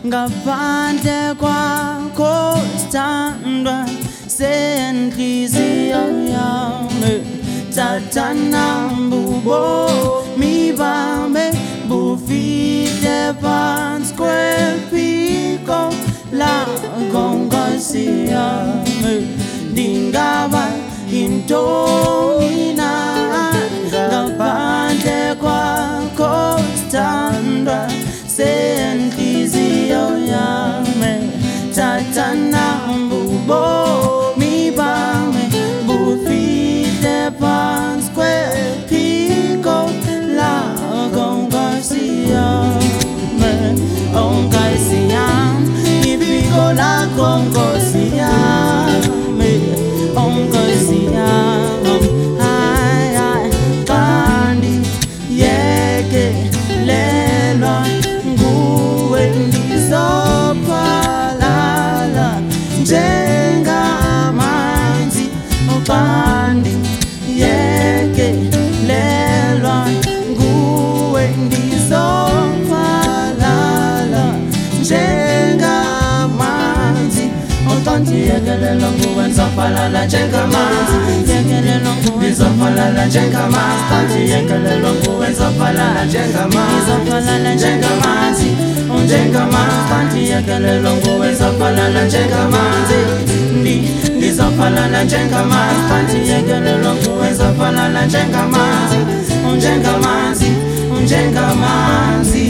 ngaphandle kwakho sithandwa senhliziyo yami thatha ubomi bami bufihle phansi kwephiko lakho Nkosi yami ndingaba yintoni na ngaphandle kwakho sithandwa senhliziyo yami thatha ubomi bami bufihle phansi kwephiko lakho Nkosi yami oh Nkosi yami iphiko lakho Nkosi yami oh Nkosi yami hayi kandi yekelelwa nguwe ndizophalala njengamanzi kandi yekelelwa nguwe ndizophalala njengamanzi kandi yekelelwa nguwe ndizophalala njengamanzi ndizophalala njengamanzi kandi yekelelwa nguwe ndizophalala njengamanzi njengamanzi kandi yekelelwa nguwe ndizophalala njengamanzi ndizophalala njengamanzi kandi yekelelwa nguwe ndizophalala njengamanzi njengamanzi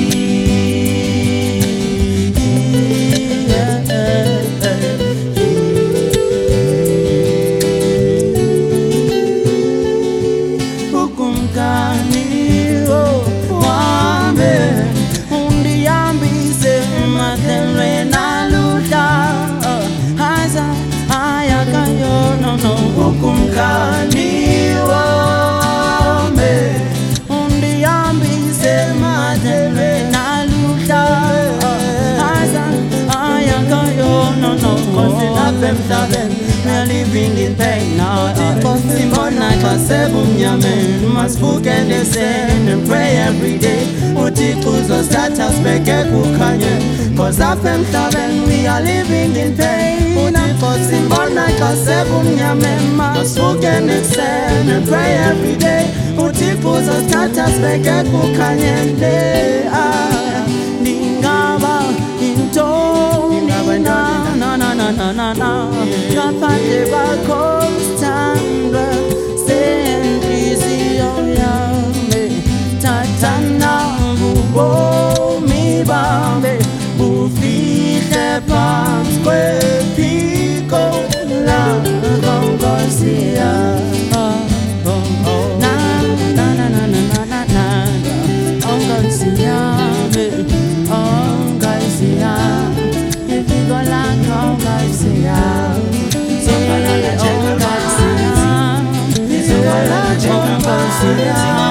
we are living in pain now. Simbona kasebu mnyame masifuke ndeseni and pray every day uThixo uzosithatha sibeke kukhanye cause apha emhlabeni we are living in pain. uThixo simbona kasebu mnyame masifuke ndeseni and pray every day uThixo uzosithatha sibeke kukhanye ndingaba intoni na ngaphandle kwakho sithandwa senhliziyo yami thatha ubomi bami bufihle phansi kwephiko lakho Nkosi yami oh Nkosi yami oh Nkosi yami iphiko lakho Nkosi yami Nkosi yami